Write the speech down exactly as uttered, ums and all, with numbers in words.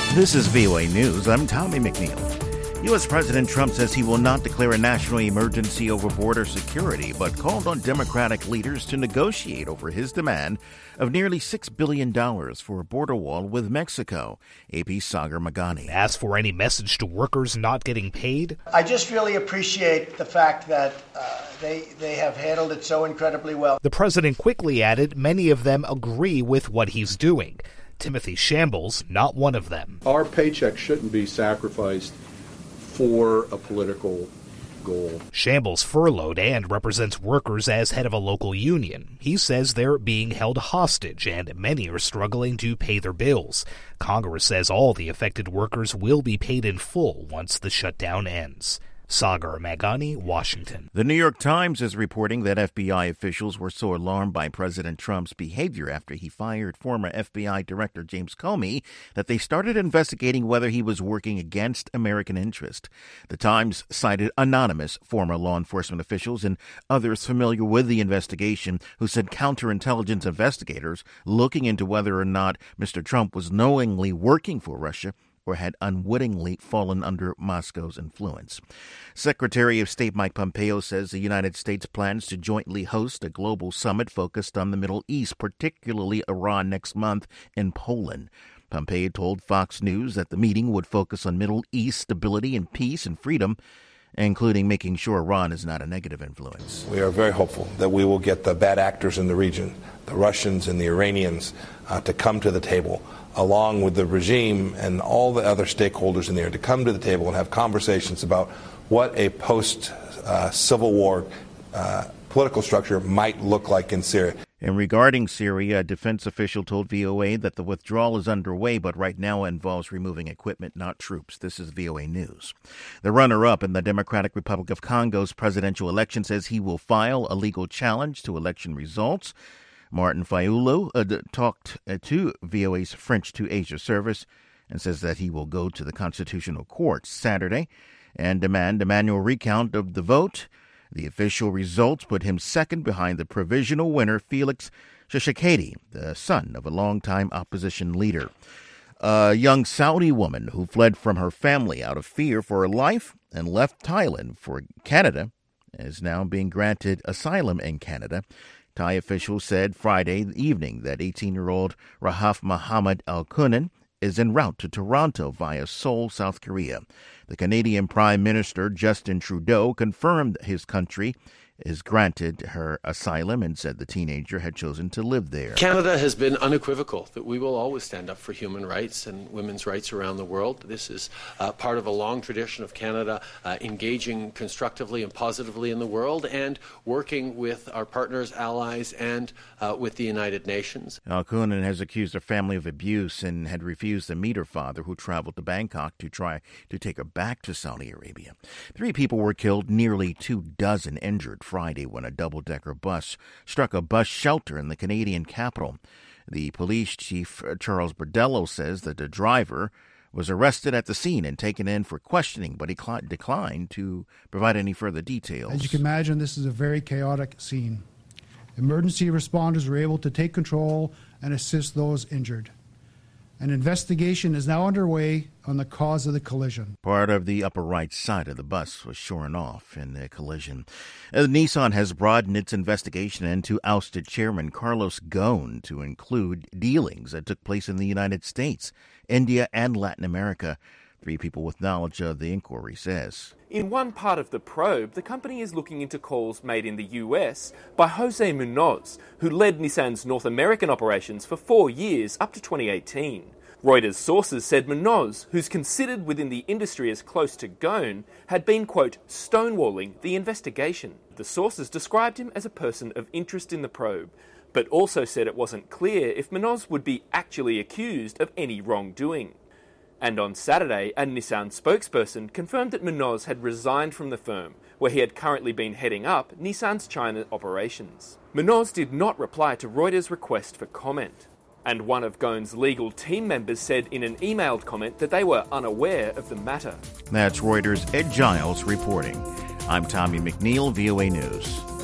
This is V O A News. I'm Tommy McNeil. U S. President Trump says he will not declare a national emergency over border security, but called on Democratic leaders to negotiate over his demand of nearly six billion dollars for a border wall with Mexico. A P's Sagar Magani. As for any message to workers not getting paid, I just really appreciate the fact that uh, they, they have handled it so incredibly well. The president quickly added many of them agree with what he's doing. Timothy Shambles, not one of them. Our paycheck shouldn't be sacrificed for a political goal. Shambles furloughed and represents workers as head of a local union. He says they're being held hostage and many are struggling to pay their bills. Congress says all the affected workers will be paid in full once the shutdown ends. Sagar Magani, Washington. The New York Times is reporting that F B I officials were so alarmed by President Trump's behavior after he fired former F B I Director James Comey that they started investigating whether he was working against American interest. The Times cited anonymous former law enforcement officials and others familiar with the investigation who said counterintelligence investigators looking into whether or not Mister Trump was knowingly working for Russia or had unwittingly fallen under Moscow's influence. Secretary of State Mike Pompeo says the United States plans to jointly host a global summit focused on the Middle East, particularly Iran, next month in Poland. Pompeo told Fox News that the meeting would focus on Middle East stability and peace and freedom, including making sure Iran is not a negative influence. We are very hopeful that we will get the bad actors in the region, the Russians and the Iranians, uh, to come to the table, along with the regime and all the other stakeholders in there, to come to the table and have conversations about what a post-Civil uh, War uh, political structure might look like in Syria. And regarding Syria, a defense official told V O A that the withdrawal is underway, but right now involves removing equipment, not troops. This is V O A News. The runner-up in the Democratic Republic of Congo's presidential election says he will file a legal challenge to election results. Martin Fayulu uh, talked uh, to V O A's French to Asia service and says that he will go to the Constitutional Court Saturday and demand a manual recount of the vote. The official results put him second behind the provisional winner, Felix Tshisekedi, the son of a longtime opposition leader. A young Saudi woman who fled from her family out of fear for her life and left Thailand for Canada is now being granted asylum in Canada. Thai officials said Friday evening that eighteen-year-old Rahaf Mohammed Al-Kunan is en route to Toronto via Seoul, South Korea. The Canadian Prime Minister Justin Trudeau confirmed his country has granted her asylum and said the teenager had chosen to live there. Canada has been unequivocal that we will always stand up for human rights and women's rights around the world. This is uh, part of a long tradition of Canada uh, engaging constructively and positively in the world and working with our partners, allies, and uh, with the United Nations. Al-Kunan has accused her family of abuse and had refused to meet her father, who traveled to Bangkok to try to take her back to Saudi Arabia. Three people were killed, nearly two dozen injured Friday when a double-decker bus struck a bus shelter in the Canadian capital. The police chief, Charles Bordello, says that the driver was arrested at the scene and taken in for questioning, but he cl- declined to provide any further details. As you can imagine, this is a very chaotic scene. Emergency responders were able to take control and assist those injured. An investigation is now underway on the cause of the collision. Part of the upper right side of the bus was shorn off in the collision. Uh, Nissan has broadened its investigation into ousted chairman Carlos Ghosn to include dealings that took place in the United States, India, and Latin America. Three people with knowledge of the inquiry says. In one part of the probe, the company is looking into calls made in the U S by Jose Munoz, who led Nissan's North American operations for four years up to twenty eighteen. Reuters sources said Munoz, who's considered within the industry as close to Ghosn, had been, quote, stonewalling the investigation. The sources described him as a person of interest in the probe, but also said it wasn't clear if Munoz would be actually accused of any wrongdoing. And on Saturday, a Nissan spokesperson confirmed that Munoz had resigned from the firm, where he had currently been heading up Nissan's China operations. Munoz did not reply to Reuters' request for comment. And one of Ghosn's legal team members said in an emailed comment that they were unaware of the matter. That's Reuters' Ed Giles reporting. I'm Tommy McNeil, V O A News.